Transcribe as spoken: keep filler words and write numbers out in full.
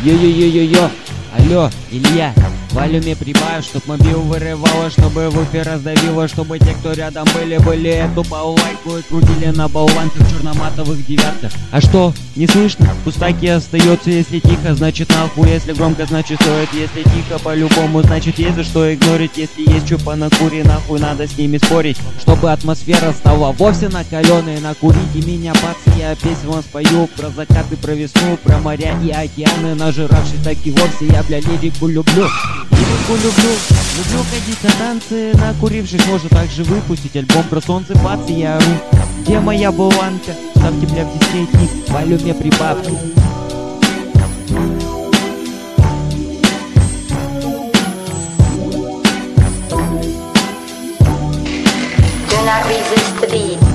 Йо-йо-йо-йо-йо. Алло, Илья, волюме прибавь, чтоб мобил вырывало, чтобы вуфер раздавило, чтобы те, кто рядом были, были эту балалайку и крутили на болванке в черноматовых девятках. А что, не слышно? Пустаки остается, если тихо, значит нахуй, если громко, значит стоит, если тихо, по-любому, значит есть за что игнорить, если есть чё понакури, нахуй надо с ними спорить, чтобы атмосфера стала вовсе накаленной, накурите меня, пацы, я песню вам спою про закаты, про весну, про моря и океаны, нажиравшись так и вовсе, я, бля, лирику люблю. Лирику люблю, люблю ходить на танцы, накурившись можно также выпустить альбом про солнце, пацы, я ору. Где моя болванка? Ставьте, бля, в десятник, волюме прибавьте. Do not resist the beat.